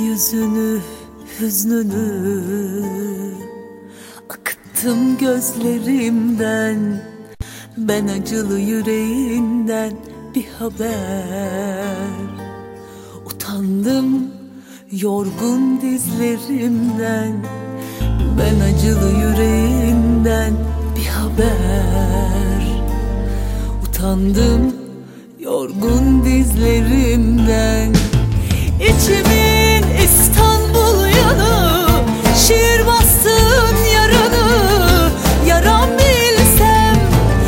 yüzünü, hüznünü akıttım gözlerimden. Ben acılı yüreğinden bir haber. Utandım yorgun dizlerimden. Ben acılı yüreğinden bir haber. Utandım yorgun dizlerimden. İçimin İstanbul yanı, şiir bastın yaranı. Yaram bilsem,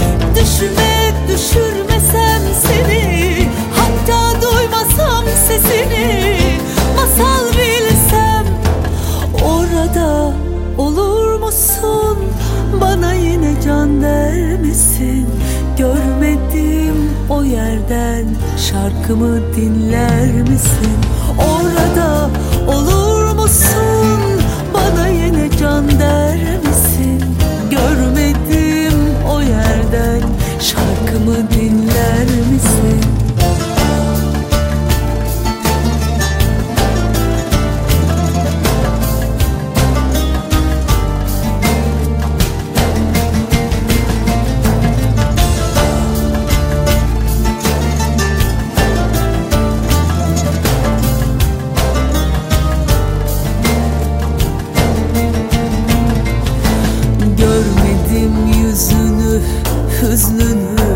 düşürmesem seni, hatta duymasam sesini. Masal bilsem, orada olur musun? Bana yine can der misin? Görmedim o yerden, şarkımı dinler misin? Orada olur musun? Bana yine can der misin? Görmedim o yerden, şarkımı dinler misin? Yüzünü, hüznünü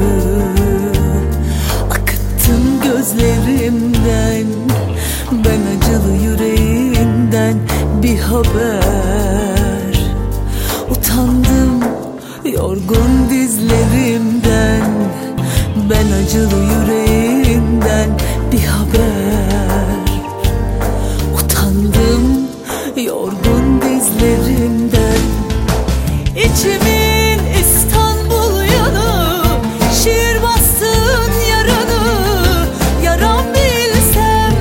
akıttım gözlerimden. Ben acılı yüreğinden bir haber. Utandım yorgun dizlerimden. Ben acılı yüreğinden bir haber. Utandım yorgun dizlerimden. İçimin İstanbul yanı, şiir bastın yaranı. Yaram bilsem,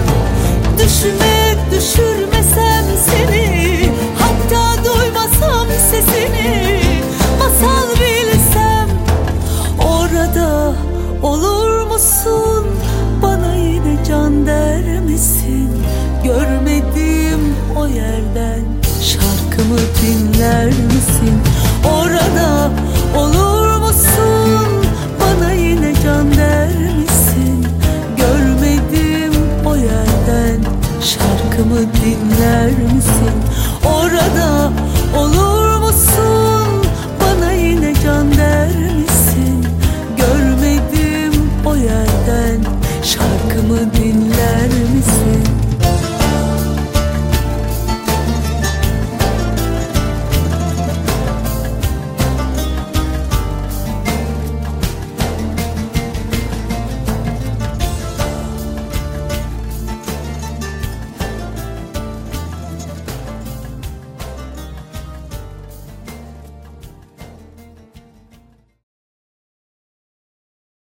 düşürmesem seni, hatta duymasam sesini. Masal bilsem, orada olur musun? Bana yine can der misin? Görmedim o yerden, şarkımı dinler misin? Orada olur musun? Bana yine can der misin? Görmedim o yerden, şarkımı dinler misin? Orada